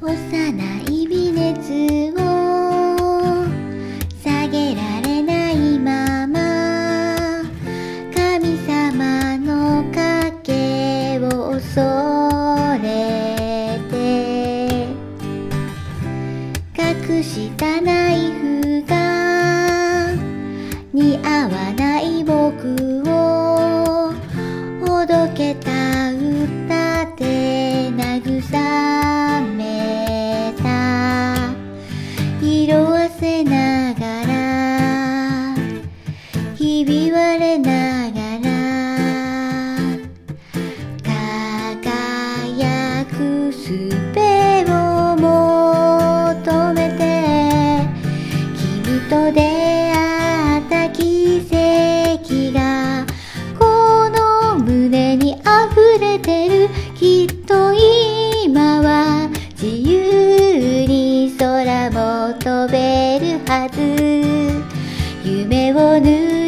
幼い微熱を下げられないまま、神様の影を恐れて、隠したナイフが似合わない僕をほどけた歌で慰めた。色あせながらひび割れながら輝く術を求めて、君と出会った奇跡がこの胸に溢れてる。きっと今は自由に空も飛べるはず。夢を